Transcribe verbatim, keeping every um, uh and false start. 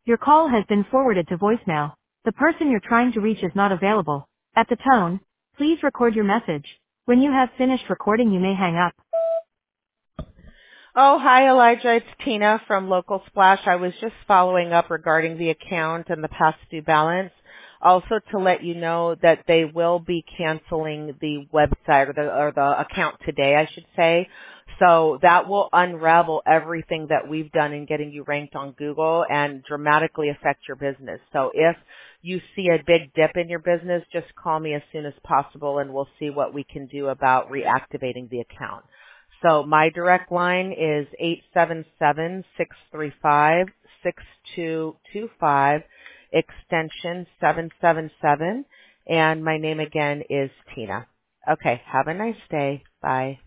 Your call has been forwarded to voicemail. The person you're trying to reach is not available. At the tone, please record your message. When you have finished recording, you may hang up. Oh, hi, Elijah. It's Tina from Local Splash. I was just following up regarding the account and the past due balance. Also to let you know that they will be canceling the website or the, or the account today, I should say. So that will unravel everything that we've done in getting you ranked on Google and dramatically affect your business. So if you see a big dip in your business, just call me as soon as possible and we'll see what we can do about reactivating the account. So my direct line is eight seven seven, six three five, six two two five, extension seven seven seven, and my name again is Tina. Okay, have a nice day. Bye.